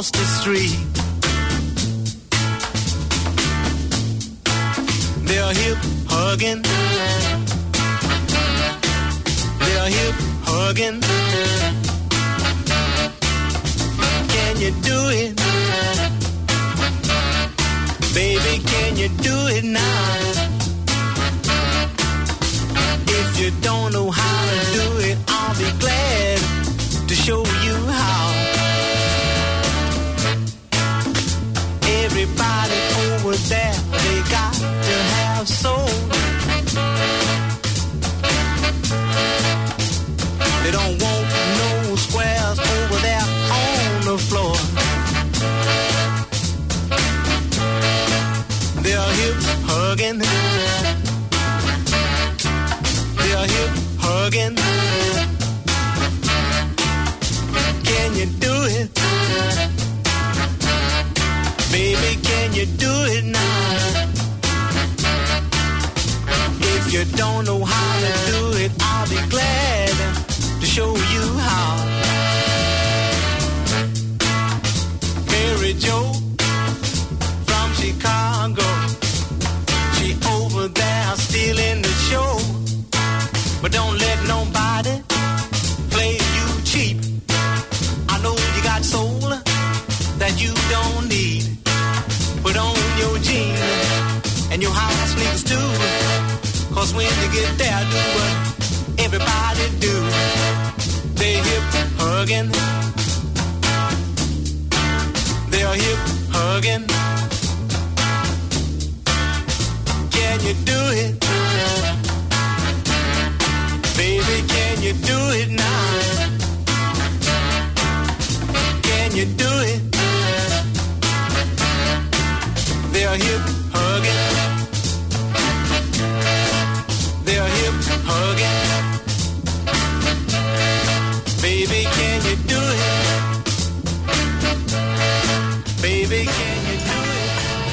across the street. They're hip hugging. They're hip hugging. Can you do it? Baby, can you do it now? If you don't know how to do it, I'll be glad to show you how. Everybody over there, they got to have soul. They don't want no squares over there on the floor. They're hip hugging. They're hip hugging. Can you do it? Baby, can you do it now? If you don't know how to do it, I'll be glad to show you how. Mary Jo from Chicago, she over there stealing the show. But don't let nobody play you cheap. I know you got soul that you don't need. Put on your jeans and your house sneakers too. Cause when you get there, do what everybody do. They hip hugging. They're hip hugging. Can you do it? Baby, can you do it now? Can you do it? They're hip hugging. They're hip hugging. Baby, can you do it? Baby, can you do it?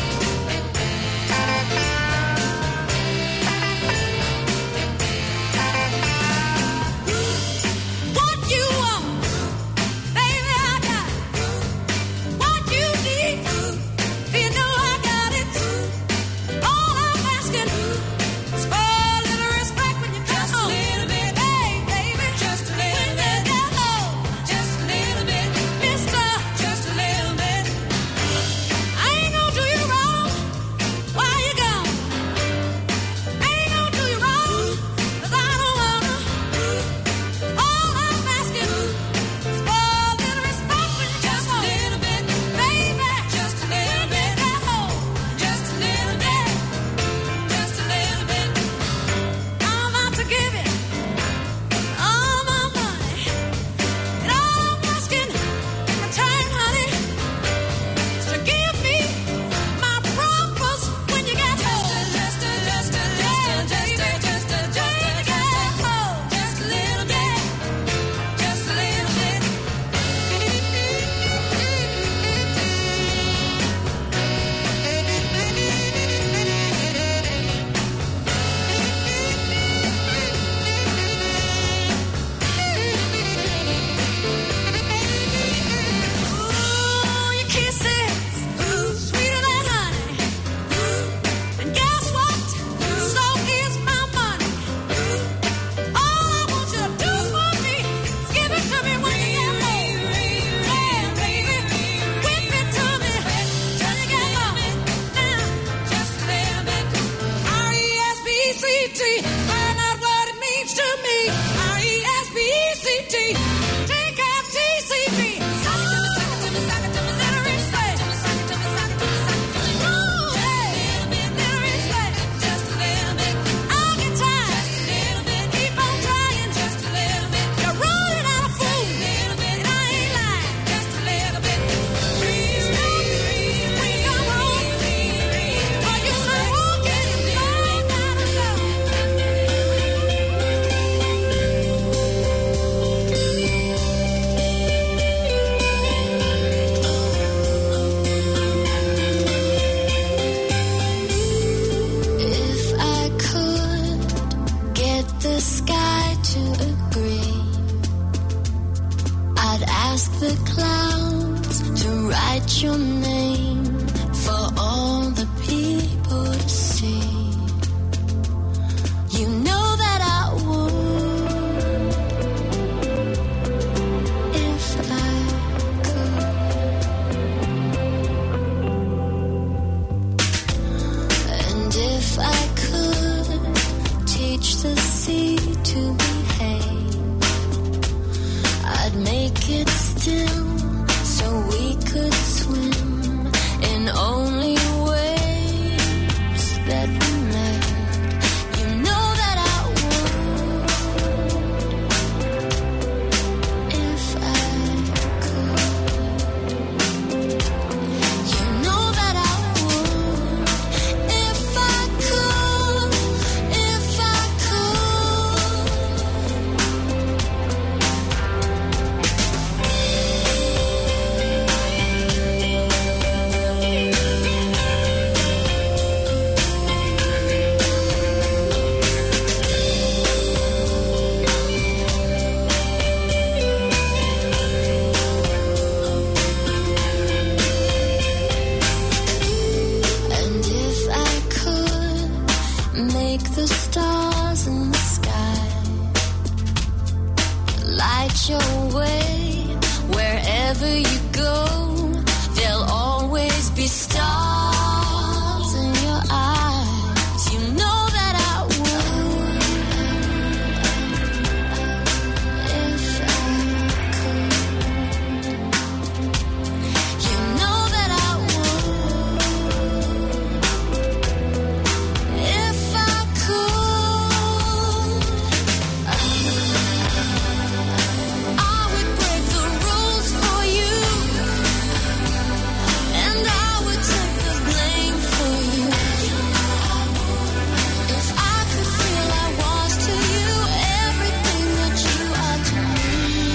What you want, baby, I got what you need. You know I got it. All I'm asking is for a little respect when you come on. make the stars in the sky light your way. Wherever you go, there'll always be stars in your eyes. You know that I would if I could. You know that I would if I could. I would break the rules for you, and I would take the blame for you. If I could feel I was to you everything that you are to me.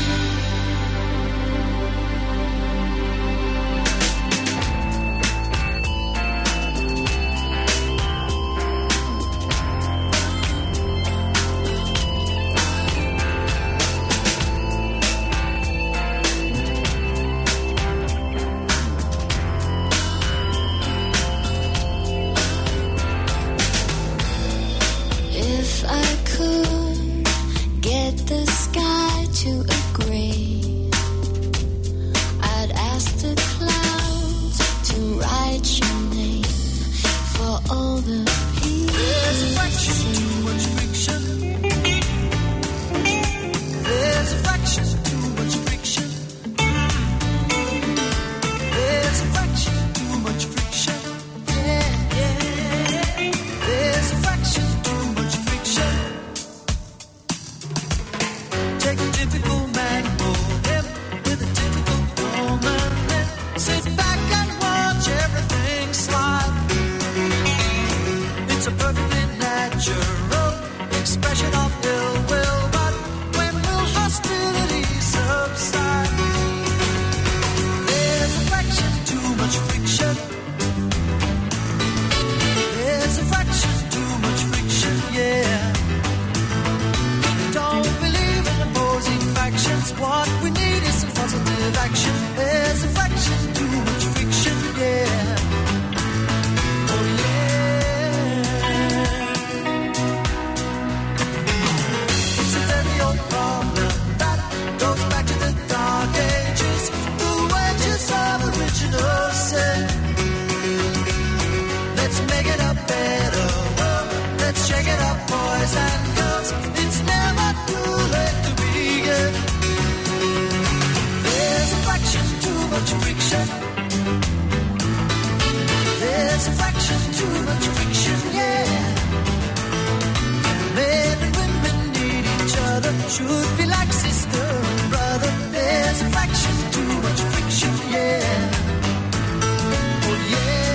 If I could get the sky to agree, I'd ask the clouds to write your name for all the people. There's a fraction too much friction. There's a fraction too much friction. There's a fraction too much friction. Yeah, yeah. There's a fraction too much friction. Take a typical man, hold him with a typical woman, and sit back and watch everything slide. It's a perfectly natural expression of ill will, but when will hostility subside? There's a fraction too much friction. There's a fraction too much friction, yeah. Don't believe in opposing factions. What we need is some positive action. There's a fraction too much friction, yeah. Oh yeah. It's a very old problem that goes back to the dark ages. The wages of original sin. Let's make it a better world. Let's shake it up, boys and girls. It's never too late to begin. There's a fraction too much friction. There's a fraction too much friction, yeah. Men and women need each other. Should be like sister and brother. There's a fraction too much friction, yeah. Oh yeah.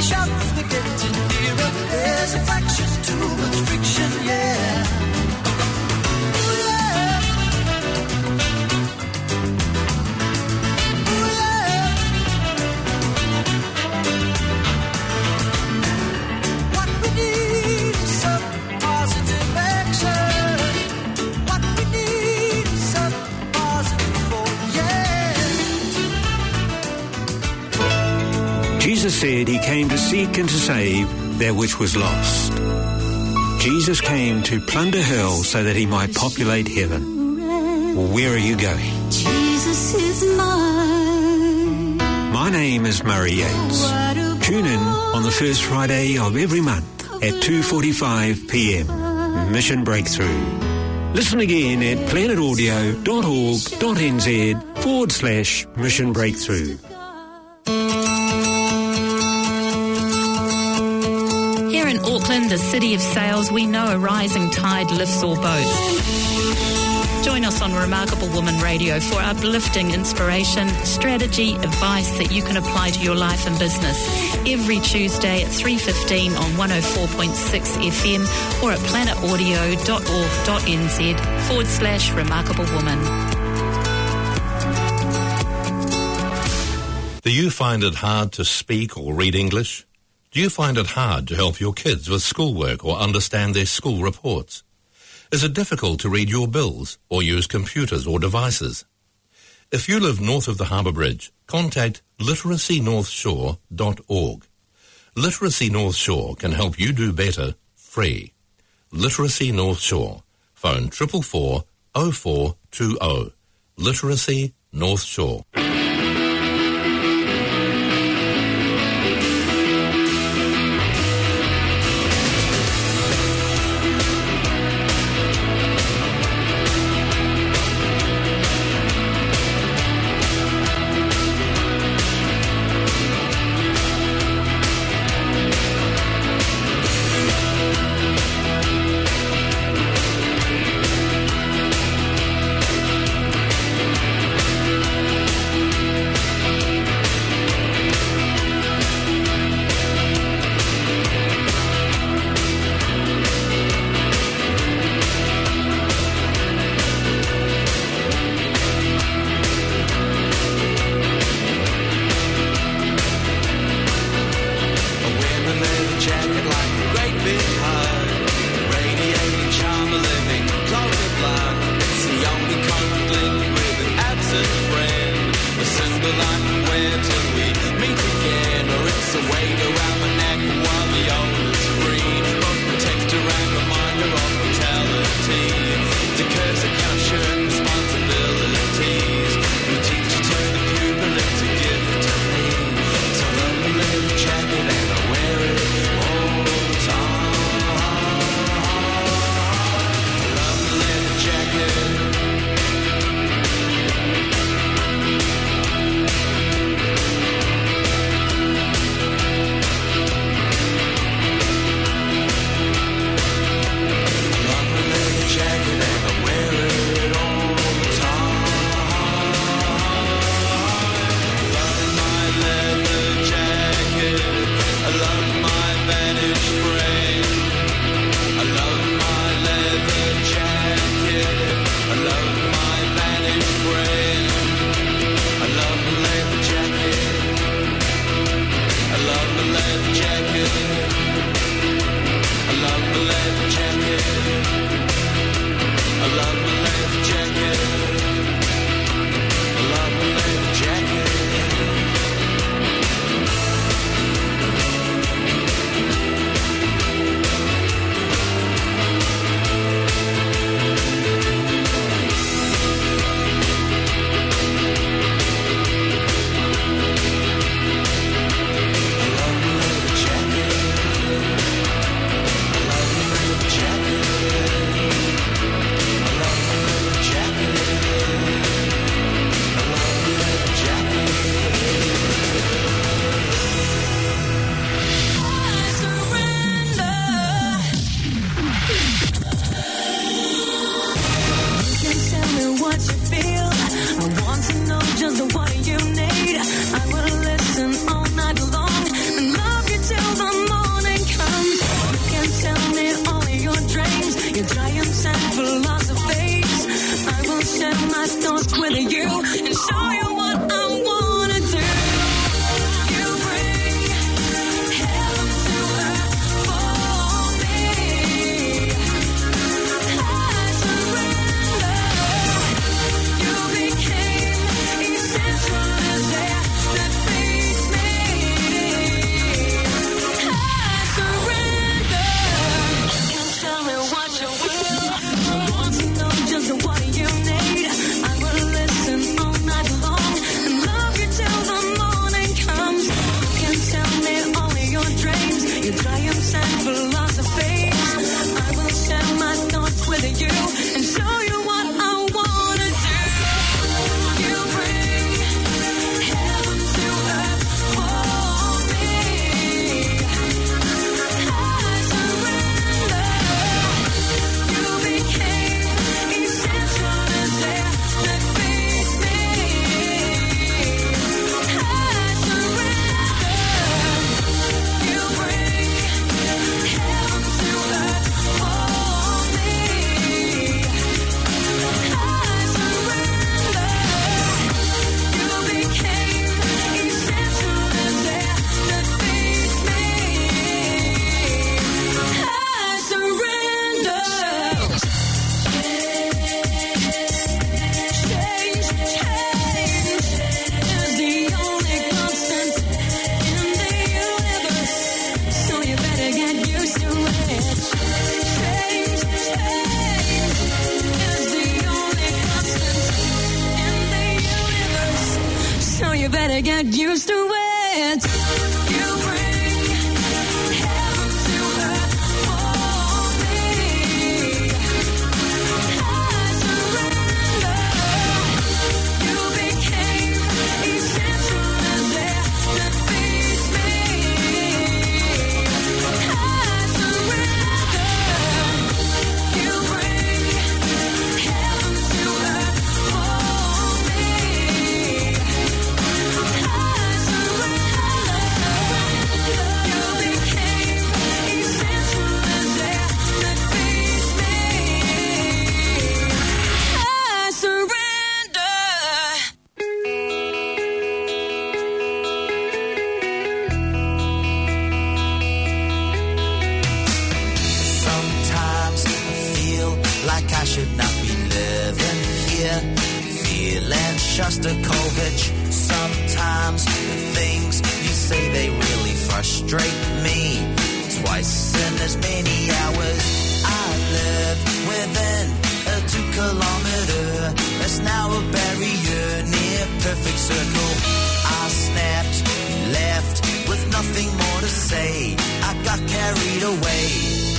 shouts, they're getting nearer. There's a fraction too much friction, yeah. Ooh, yeah. Ooh, yeah. What we need is some positive action. What we need is some positive hope, yeah. Jesus said he came to seek and to save that which was lost. Jesus came to plunder hell so that he might populate heaven. Where are you going? Jesus is mine. My name is Murray Yates. Tune in on the first Friday of every month at 2:45 p.m. Mission Breakthrough. Listen again at planetaudio.org.nz/Mission Breakthrough. Here in Auckland, the city of sails, we know a rising tide lifts all boats. Join us on Remarkable Woman Radio for uplifting inspiration, strategy, advice that you can apply to your life and business. Every Tuesday at 3:15 on 104.6 FM or at planetaudio.org.nz/Remarkable Woman. Do you find it hard to speak or read English? Do you find it hard to help your kids with schoolwork or understand their school reports? Is it difficult to read your bills or use computers or devices? If you live north of the Harbour Bridge, contact literacynorthshore.org. Literacy North Shore can help you do better free. Literacy North Shore. Phone 444 0420. Literacy North Shore. get used to it. You bring heaven to earth for me. I surrender. You became essential as air that feeds me. I surrender. You bring heaven to earth for me. I surrender. You became essential as air that feeds me. I surrender. Sometimes I feel like I should not be living here, feeling Shostakovich. Sometimes the things you say, they really frustrate me. Twice in as many hours I live within a 2-kilometer. That's now a barrier near perfect circle. I snapped, left with nothing more to say. I got carried away.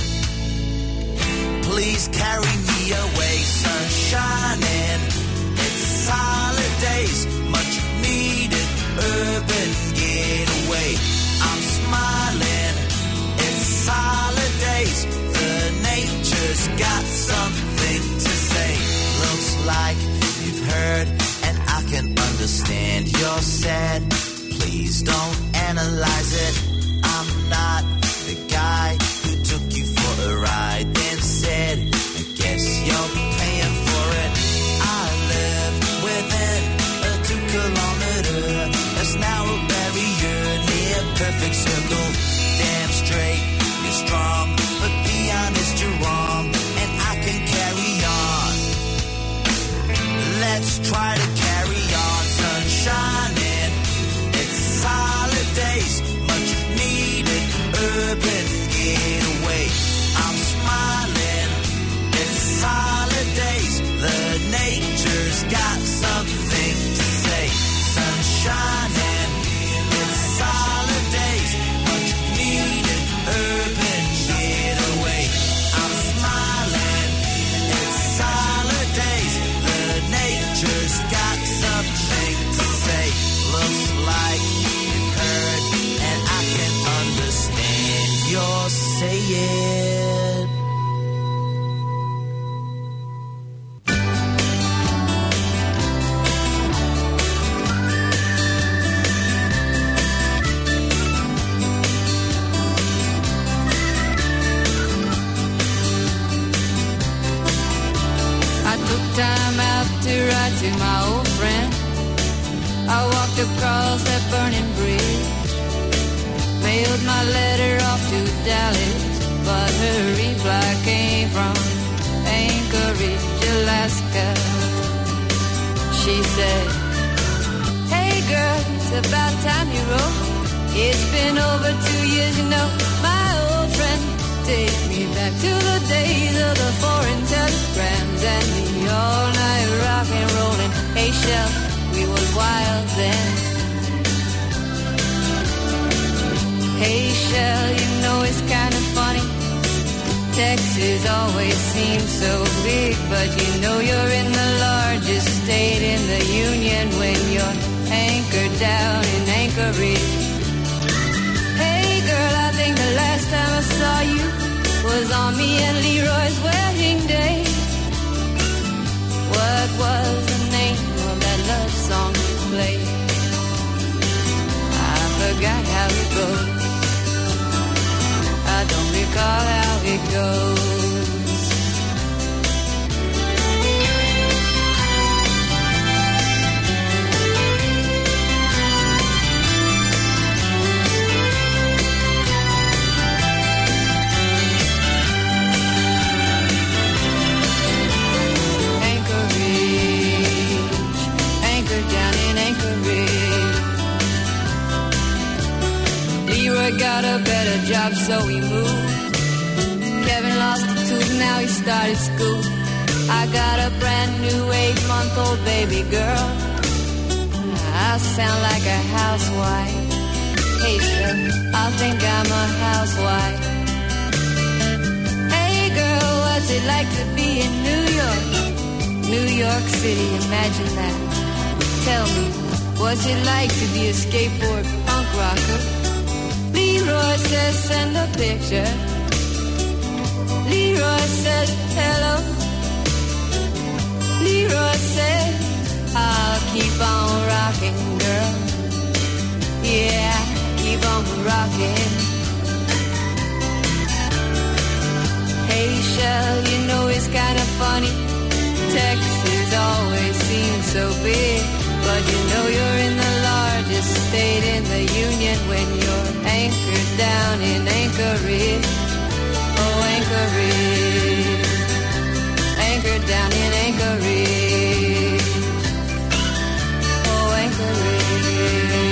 Please carry me away, sun shining. It's holidays, much needed urban getaway. I'm smiling, it's holidays. The nature's got something to say. Looks like you've heard, and I can understand you're sad. Please don't analyze it. I'm not the guy who took you for a ride, then said, I guess you're paying for it. I live within a 2-kilometer. That's now a barrier near perfect circle. Damn straight, you're strong, but be honest, you're wrong, and I can carry on. Let's try to carry on, sun shining. It's holidays, much needed urban getaway. I'm smiling, it's holidays. The nature's got something to say. Sun shining, it's holidays, much needed urban getaway. I'm smiling, it's holidays. The nature's got something to say. Looks like you've heard, and I can understand you're saying. I took time out to write to my old friend. I walked across that burning bridge, mailed my letter off to Dallas, but her reply came from Anchorage, Alaska. She said, hey girl, it's about time you wrote. It's been over 2 years, you know, my old friend. Take me back to the days of the foreign telegrams and the all-night rock and rollin'. Hey, Shell, we was wild then. Hey, Shell, you know it's kind of funny. Texas always seems so big, but you know you're in the largest state in the union when you're anchored down in Anchorage. Hey, girl, I think the last time I saw you was on me and Leroy's wedding day. What was the name of that love song you played? I forgot how it goes. I don't recall how it goes. Got a better job, so we moved. Kevin lost a tooth, now he started school. I got a brand new 8-month-old baby girl. I sound like a housewife. Hey, sir, I think I'm a housewife. Hey, girl, what's it like to be in New York? New York City, imagine that. Tell me, what's it like to be a skateboard punk rocker? Leroy says, send a picture. Leroy says, hello. Leroy says, I'll keep on rocking, girl. Yeah, keep on rocking. Hey, Shell, you know it's kind of funny. Texas always seems so big, but you know you're in the largest state in the union when you're anchored down in Anchorage. Oh, Anchorage. Anchored down in Anchorage. Oh, Anchorage.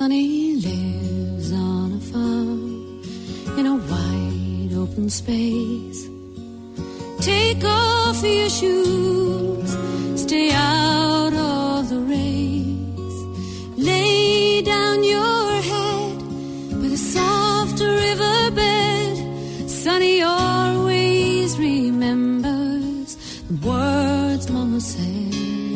Sonny lives on a farm in a wide open space. Take off your shoes, stay out of the race. Lay down your head by the soft riverbed. Sonny always remembers the words Mama said.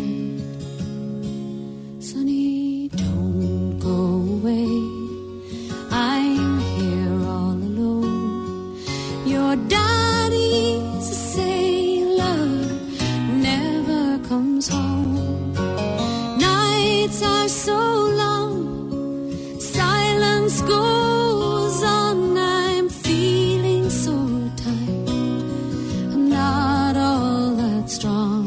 Sonny, don't go away. I'm here all alone. Your daddy's a sailor, never comes home. Nights are so long, silence goes on. I'm feeling so tired, I'm not all that strong.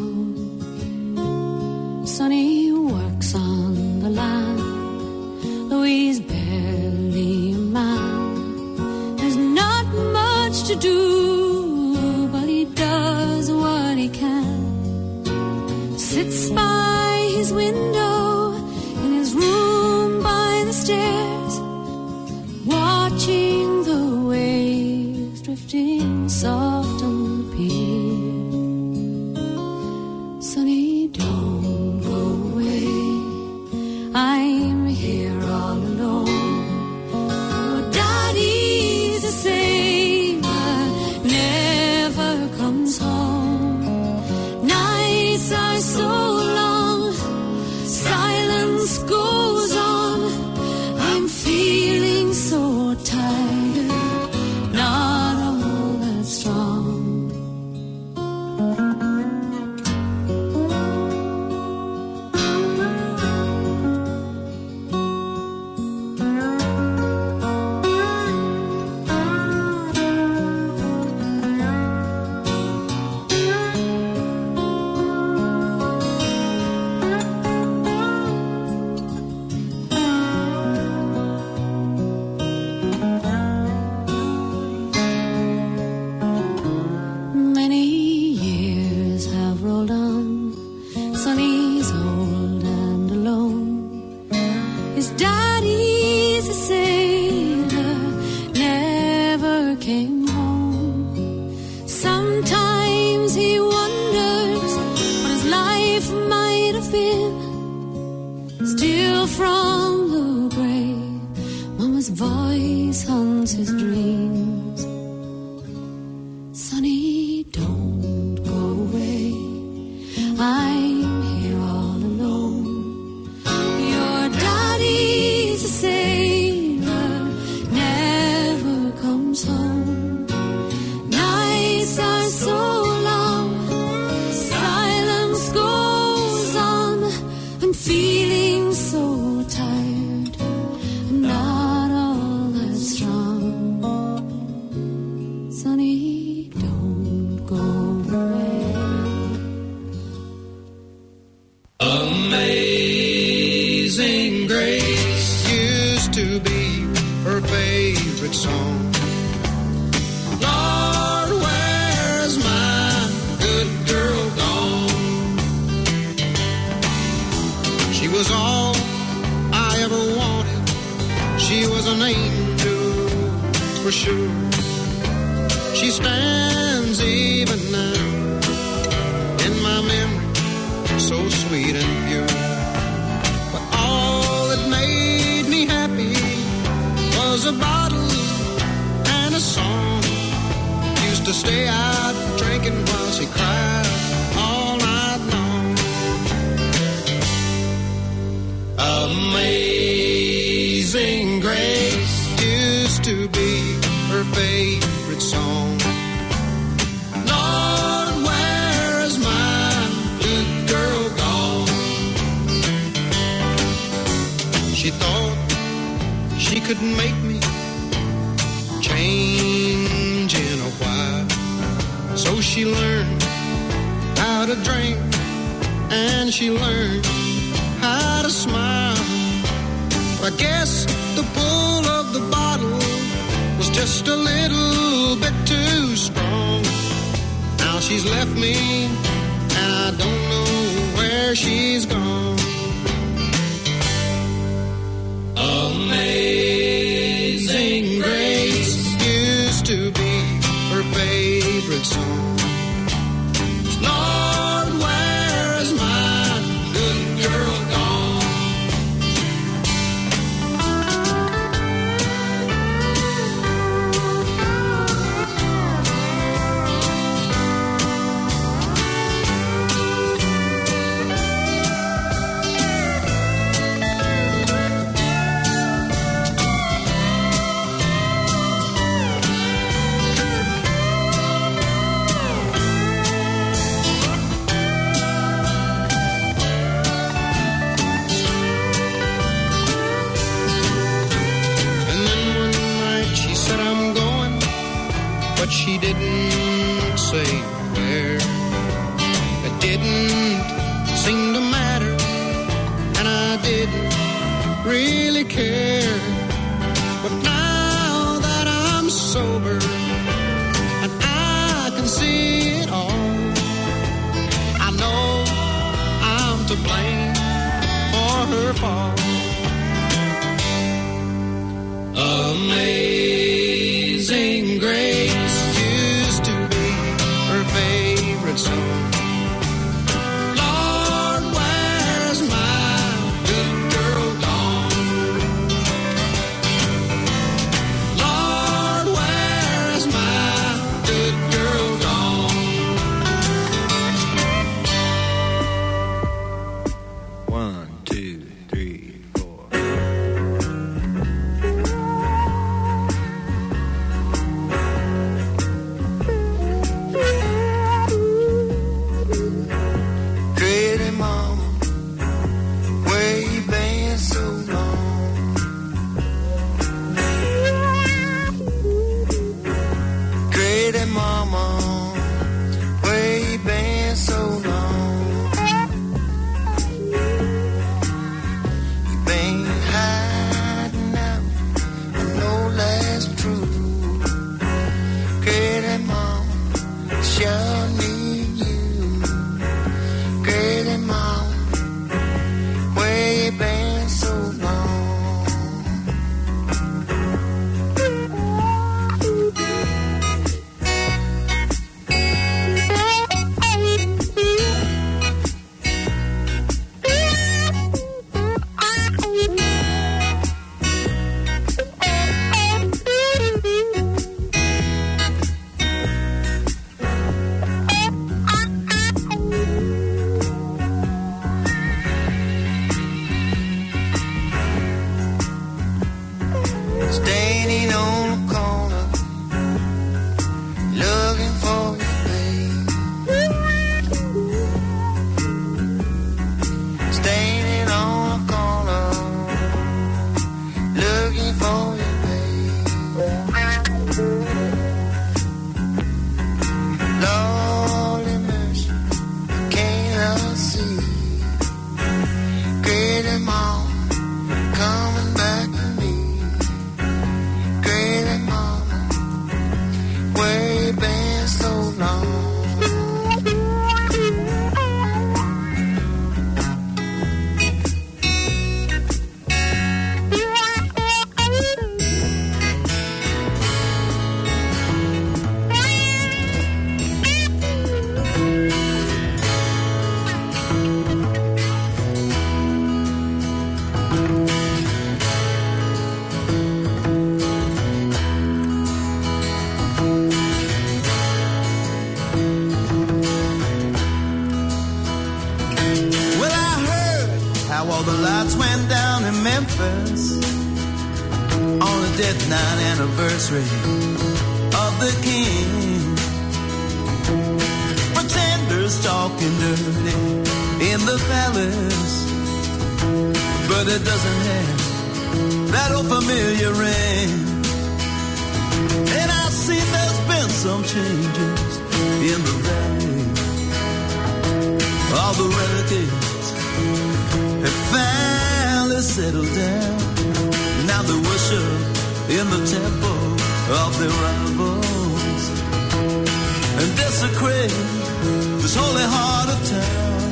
Sonny works on the land, though he's barely a man. There's not much to do, but he does what he can. Sits by his window in his room by the stairs, watching the waves drifting soft on the pier. Sonny, don't go away. I'm here all alone. Your daddy's a sailor, never comes home. Nights are so long, silence goes on. I'm feeling so tired, not all that strong. Many years have rolled on. Sonny's old and alone. His daddy's a sailor, never came home. Sometimes he wonders what his life might have been. Still from the grave, Mama's voice haunts his dreams. Sonny, don't go away. I'm here all alone. Your daddy's a sailor, never comes home. Nights are so long, silence goes on. I'm feeling so tired, I'm not all that strong. Sonny, don't go away. Amazing Grace used to be her favorite song. Lord, where's my good girl gone? She was all I ever wanted. She was an angel for sure. She stands even now in my memory, so sweet and pure. But all that made me happy was a bottle and a song. Used to stay out drinking while she cried all night long. Amazing Grace used to be her favorite song. Lord, where's my good girl gone? She thought she could make me change in a while. So she learned how to drink and she learned how to smile. I guess the pull of the bottle was just a little bit too strong. Now she's left me and I don't know where she's gone. to blame for her fall. Amazing Grace used to be her favorite song. Lord, where's my good girl gone? Lord, where's my good girl gone? 1, 2, 3, 4. Pretty mama, where you been so long? Pretty mama, where you been so long? You been hiding out, I know that's true. Pretty mama, sure need you. Pretty mama, where you been so long? Standing on the corner, looking for your babe. Standing on the corner, looking for your babe. Lordy mercy, can't see. Great mom, coming back to me. Great mama, where you been so long? Well, I heard how all the lights went down in Memphis on the death night anniversary of the king. Pretenders talking dirty in the palace, but it doesn't have that old familiar ring. And I've seen there's been some changes in the valley. All the relatives have finally settled down. Now they worship in the temple of their rivals and desecrate this holy heart of town.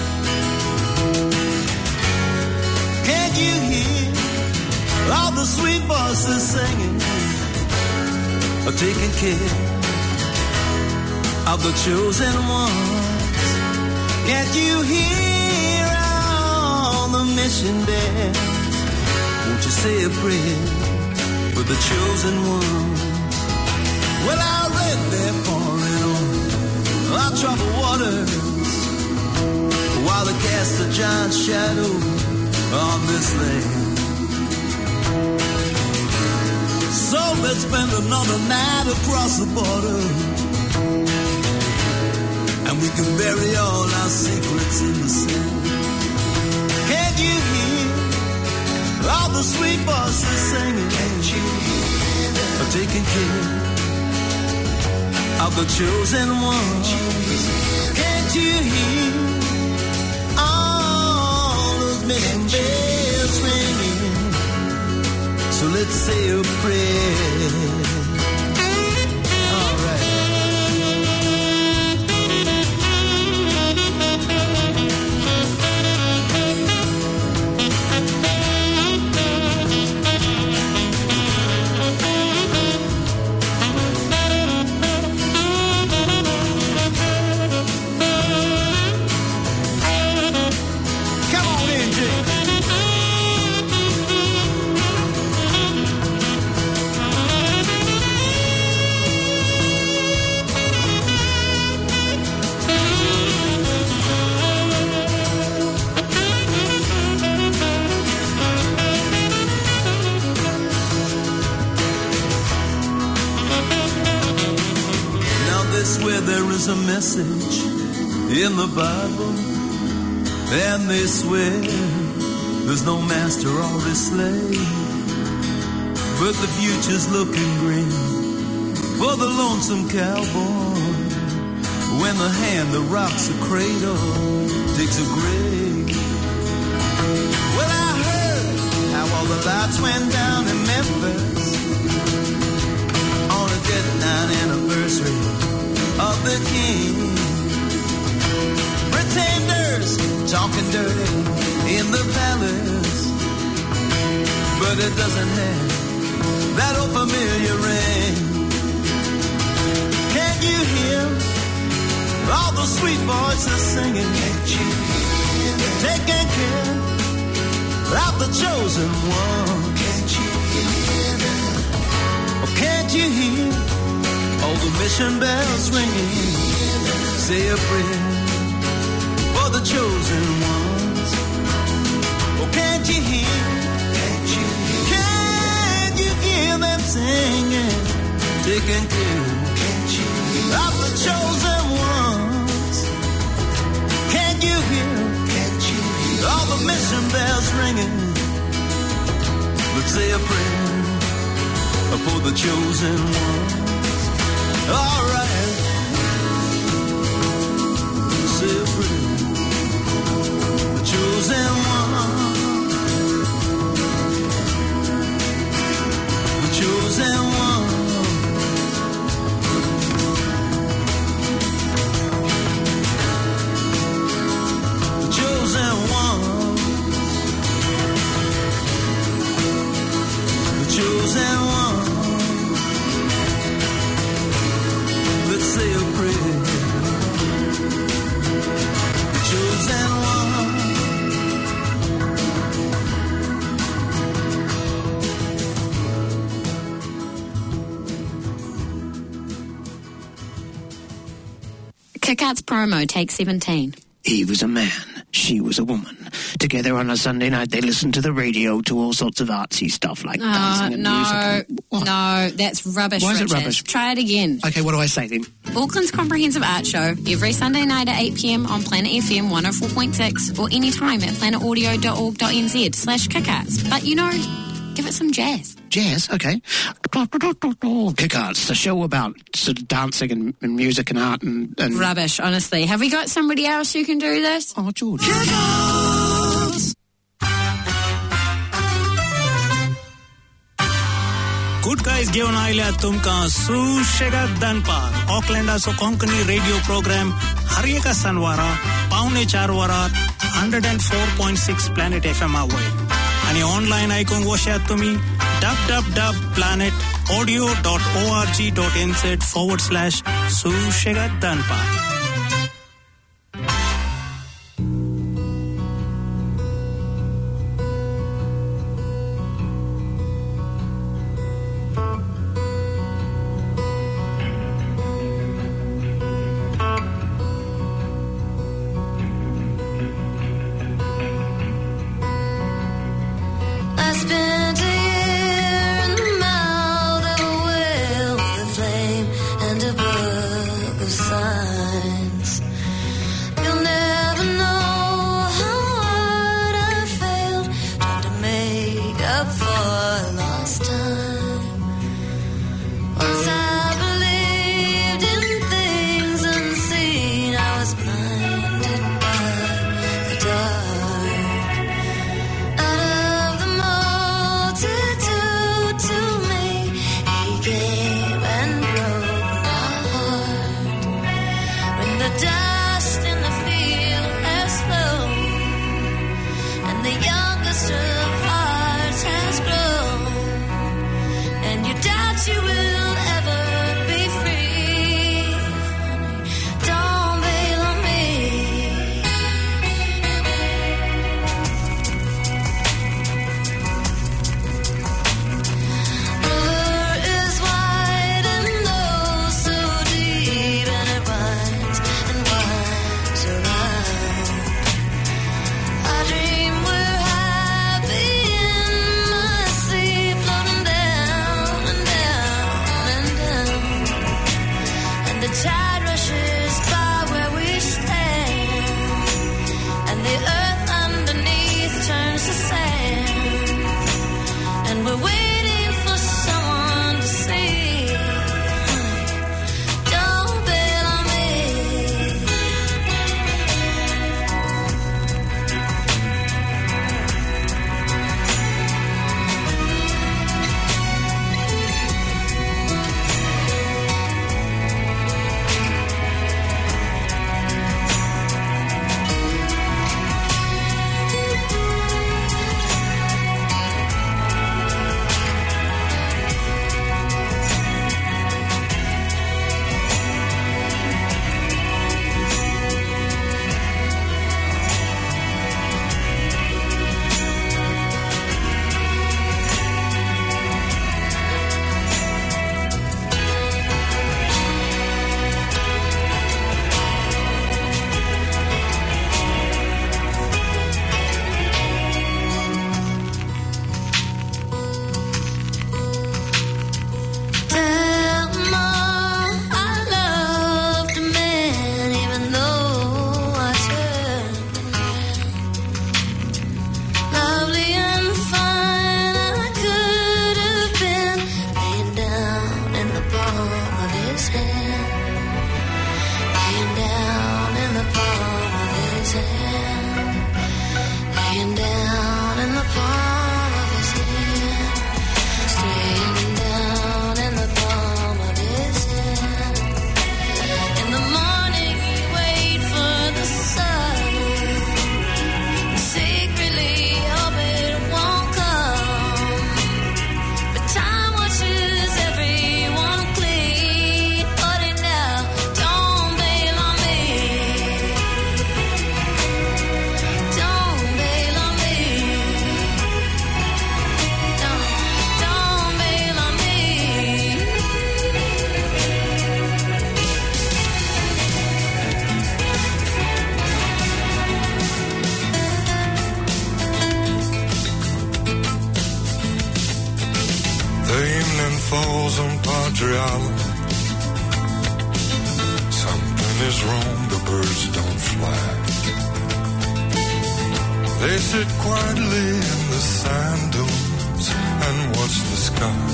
Can't you hear all the sweet voices singing, taking care of the chosen ones? Can't you hear all the mission bells? Won't you say a prayer for the chosen ones? Well, I read they're pouring on our troubled waters while they cast a giant shadow on this land. So let's spend another night across the border, and we can bury all our secrets in the sand. Can't you hear all the sweet voices singing? Can't you hear them taking care of the chosen ones? Can't you hear all those mission bells ringing? So let's say a prayer. All right. message in the Bible, and they swear there's no master or a slave. But the future's looking green for the lonesome cowboy when the hand that rocks the cradle digs a grave. Well, I heard how all the lights went down in Memphis on a deadline anniversary of the king. Pretenders talking dirty in the palace, but it doesn't have that old familiar ring. Can't you hear all the sweet voices singing? Can't you hear them taking care of the chosen one? Can't you hear them? Oh, can't you hear all the mission bells ringing? Say a prayer for the chosen ones. Oh, can't you hear? Can't you hear? Can't you hear them singing? Taking care of the chosen ones. Can't you hear? Can't you hear all the mission bells ringing? Let's say a prayer for the chosen ones. All right, say a prayer. The chosen one. The chosen one. Chosen one, the chosen one. Let's say a prayer. The chosen one. Kick-Out's promo, take 17. He was a man, she was a woman. Together on a Sunday night, they listened to the radio to all sorts of artsy stuff like dancing and music. No, that's rubbish, Why is Richard. it rubbish? Try it again. Okay, what do I say then? Auckland's Comprehensive Art Show, every Sunday night at 8 p.m. on Planet FM 104.6 or anytime at planetaudio.org.nz/Kick-Outs. But, give it some jazz. Jazz, okay. Kick-Outs, the show about sort of dancing and music and art and... Rubbish, honestly. Have we got somebody else who can do this? Oh, George. Kick-Outs! Good guys, give an eye tumka Sushega Danpar. Auckland's Konkani radio program Harieka Sanwara, Paune Charwara, 104.6 Planet FM away. And your online icon washa to me www.planetaudio.org.nz/Sushega Danpar. Sign. falls on Padre Island. Something is wrong, the birds don't fly. They sit quietly in the sand dunes and watch the sky.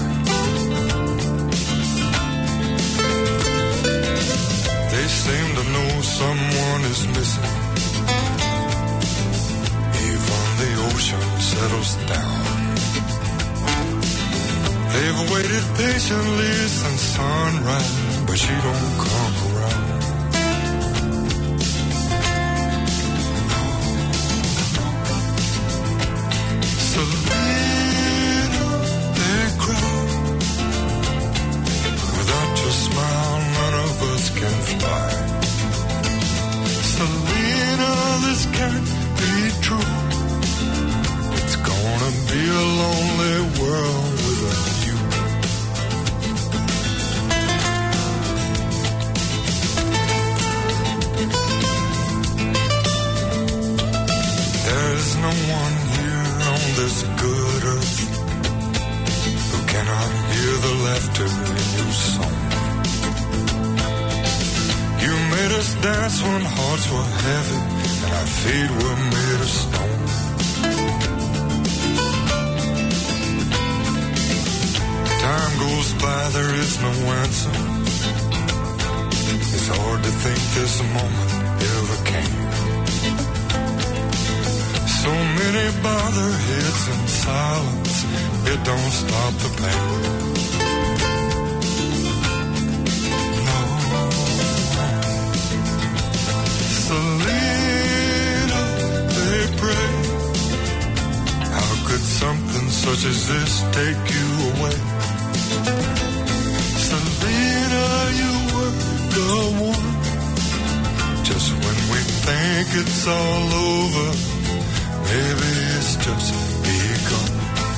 They seem to know someone is missing. Even the ocean settles down. They've waited patiently since sunrise, but she don't come around. Selena, they cry. Without your smile, none of us can fly. Selena, this can't be true. It's gonna be a lonely world without you. There's no one here on this good earth who cannot hear the laughter in your song. You made us dance when hearts were heavy and our feet were made of stone. Time goes by, there is no answer. It's hard to think this moment ever came. So many bother heads in silence, it don't stop the pain. No. Selena, they pray. How could something such as this take you away? Selena, you were the one. Just when we think it's all over, maybe it's just begun.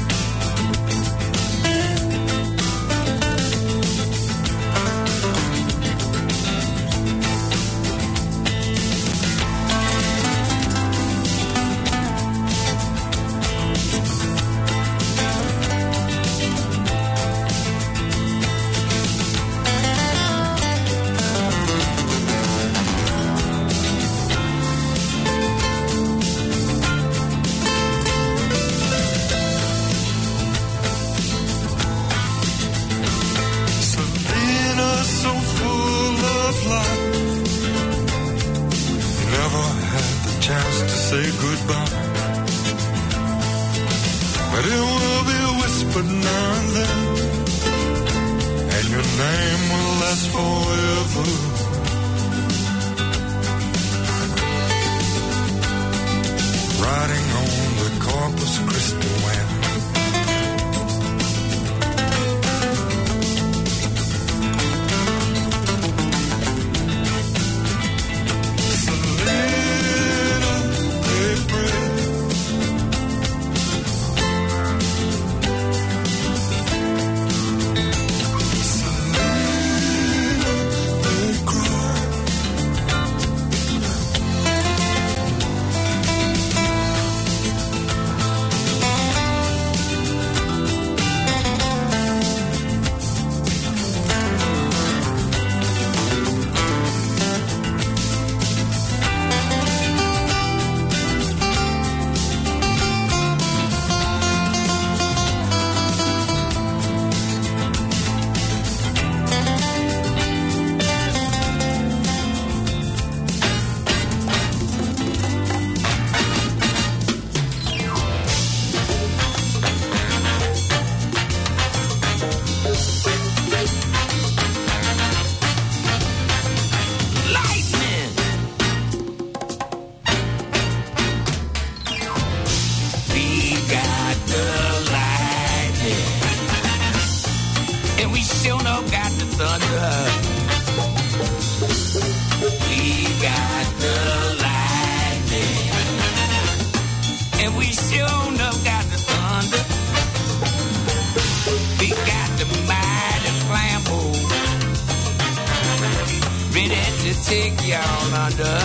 Take y'all under.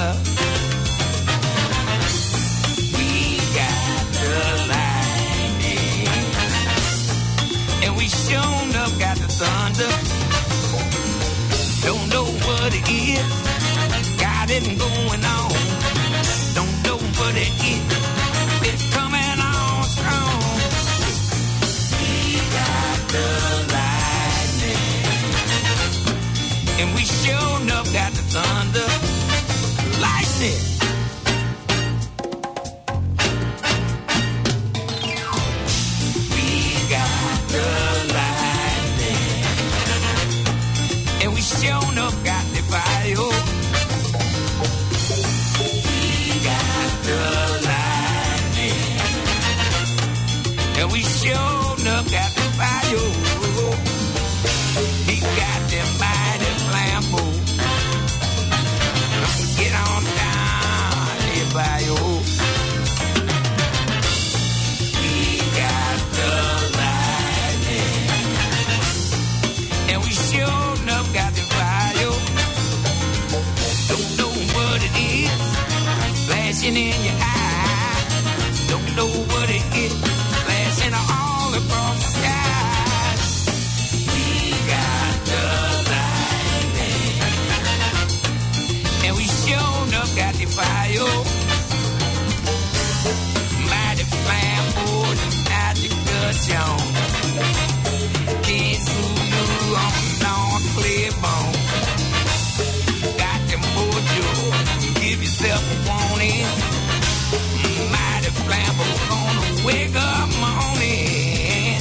We got the lightning, and we sure enough got the thunder. to eat. It's coming on strong. We got the lightning, and we sure enough got the thunder. Lightning. We got the lightning, and we sure enough got the fire. We got the lightning, and we sure enough got the fire. He got the mighty flambeau. Get on down, everybody. We got the lightning, and we sure enough got the fire. Don't know what it is, flashing in your eye. Don't know what it is, flashing all across the sky. We got the lightning, and we sure enough got the fire. Mighty flambeau, magic touch on. Can't fool you on Claiborne. Got them mojo, give yourself a warning. Mighty flambeau, gonna wake up morning.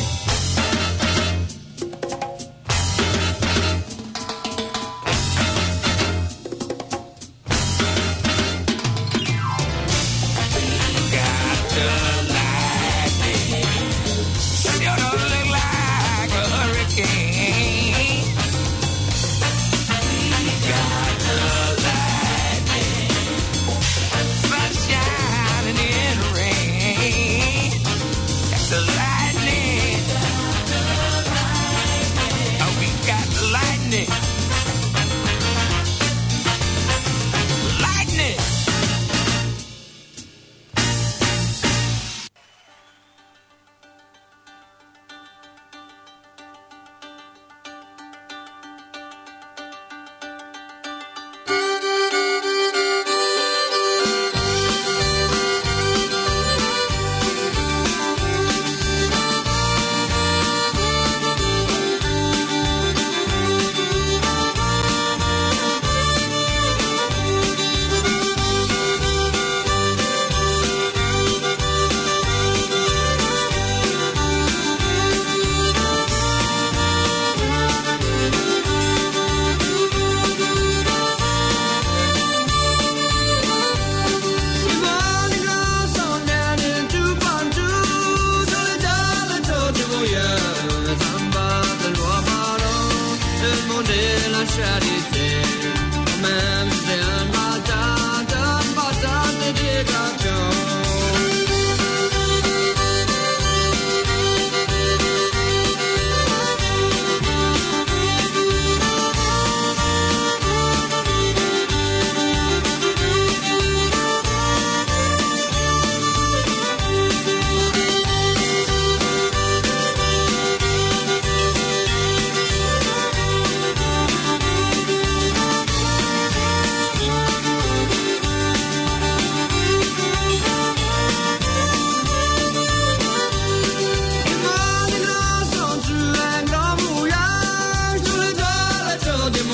Got the lightning, sure don't look like a hurricane. We got the lightning, sunshine and in the rain. Got the lightning, oh, we got the lightning, lightning.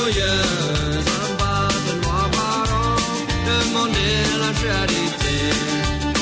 Demandez la charité.